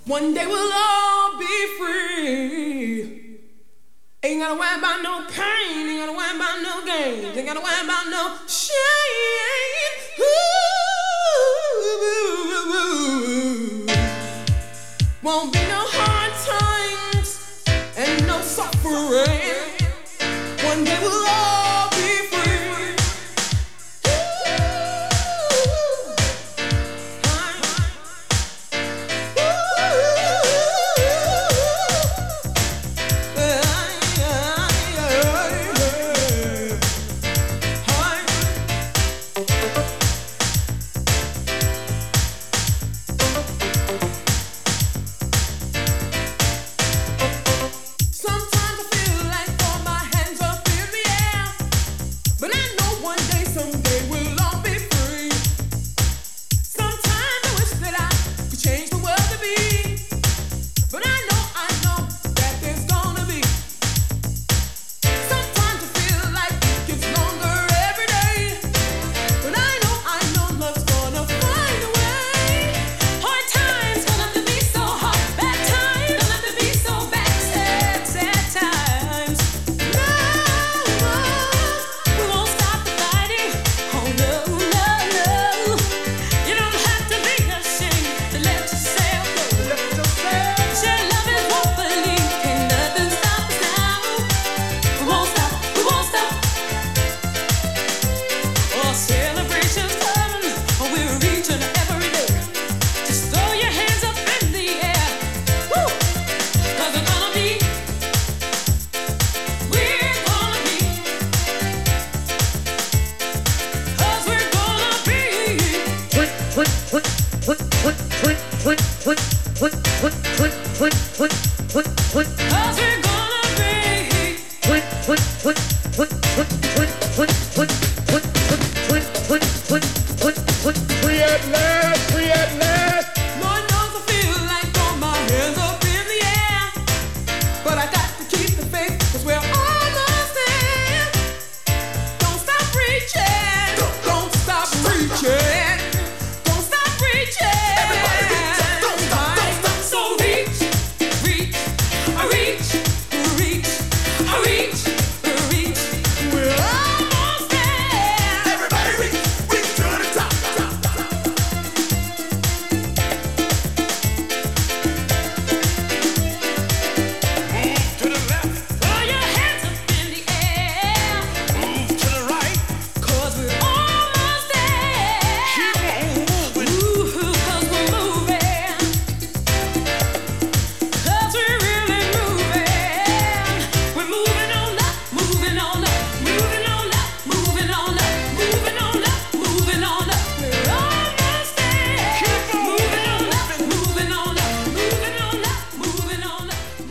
One day we'll all be free. Ain't gotta worry about no pain, ain't gotta worry about no gain, ain't gotta worry about no shame. Ooh, won't be no hard times and no suffering. One day we'll all